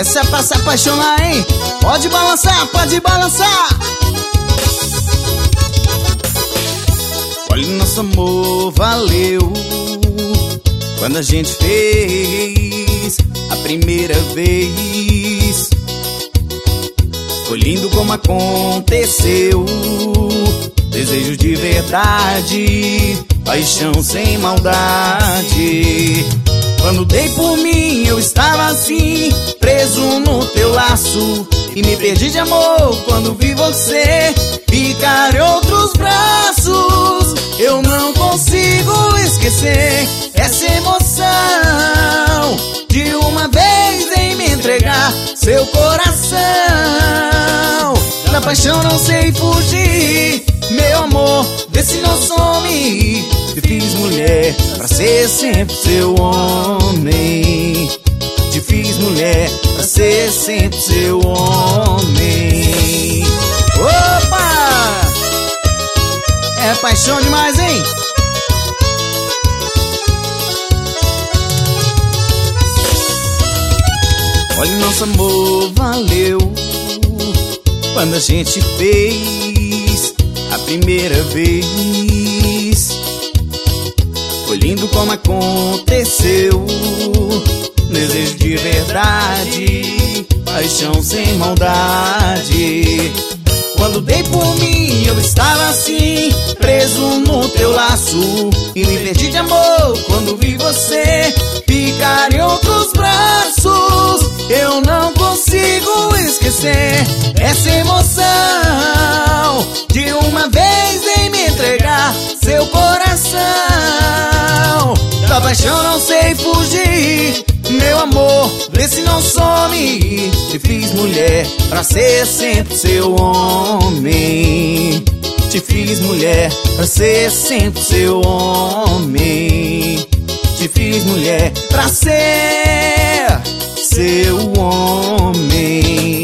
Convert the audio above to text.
Essa é pra se apaixonar, hein? Pode balançar, pode balançar. Olha, nosso amor valeu quando a gente fez a primeira vez. Foi lindo como aconteceu, desejo de verdade, paixão sem maldade. Quando dei por mim eu estava assim, preso no teu laço, e me perdi de amor quando vi você ficar em outros braços. Eu não consigo esquecer essa emoção de uma vez em me entregar seu coração. Da paixão não sei fugir, meu amor, vê se não some. Te fiz mulher pra ser sempre seu homem. Te fiz mulher pra ser sempre seu homem. Opa! É paixão demais, hein? Olha, nosso amor valeu quando a gente fez a primeira vez. Foi lindo como aconteceu, desejo de verdade, paixão sem maldade. Quando dei por mim eu estava assim, preso no teu laço, e me perdi de amor quando vi você ficar em outros braços. Eu não consigo esquecer essa emoção de uma vez em me entregar seu coração. Da paixão não sei fugir, meu amor, vê se não some. Te fiz mulher pra ser sempre seu homem. Te fiz mulher pra ser sempre seu homem. Te fiz mulher pra ser seu homem.